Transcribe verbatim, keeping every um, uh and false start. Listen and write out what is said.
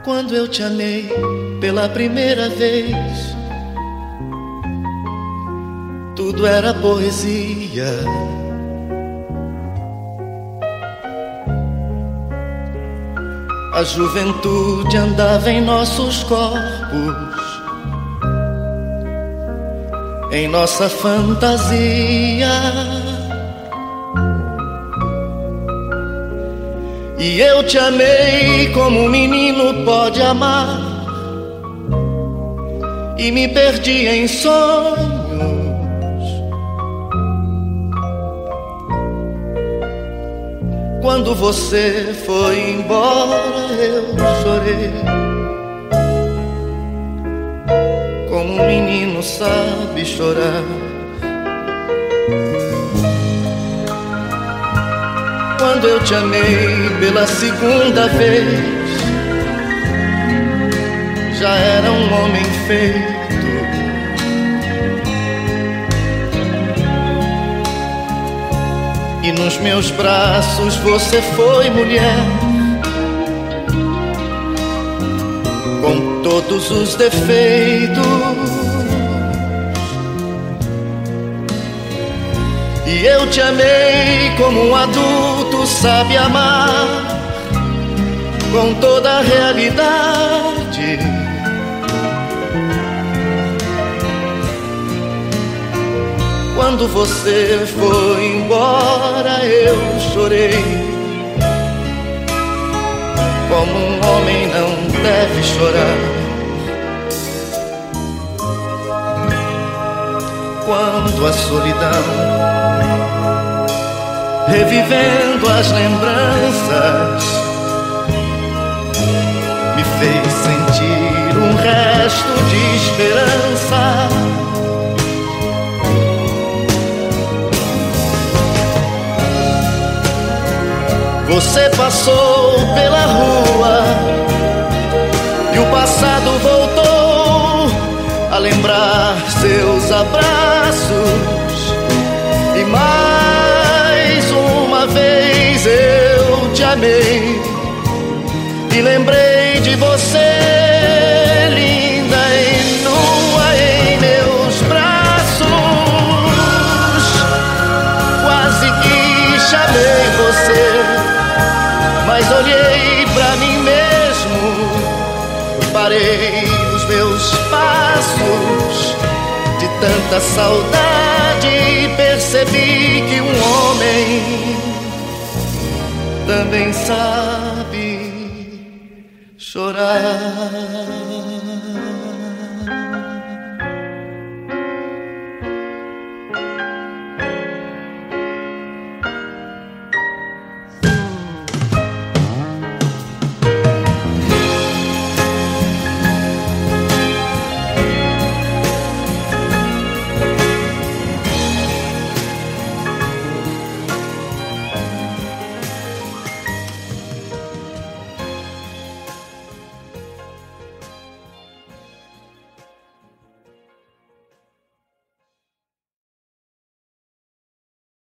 Quando eu te amei pela primeira vez, tudo era poesia. A juventude andava em nossos corpos, em nossa fantasia. E eu te amei como um menino pode amar, e me perdi em sonhos. Quando você foi embora, eu chorei, como um menino sabe chorar. Quando eu te amei pela segunda vez, já era um homem feito. E nos meus braços você foi mulher, com todos os defeitos. E eu te amei como um adulto sabe amar, com toda a realidade. Quando você foi embora, eu chorei, como um homem não deve chorar. Quando a solidão, revivendo as lembranças, me fez sentir um resto de esperança. Você passou pela rua e o passado voltou a lembrar seus abraços. E mais uma vez eu te amei e lembrei de você, linda e nua em meus braços. Quase que chamei você, mas olhei pra mim mesmo, parei os meus passos de tanta saudade e percebi que um homem também sabe chorar.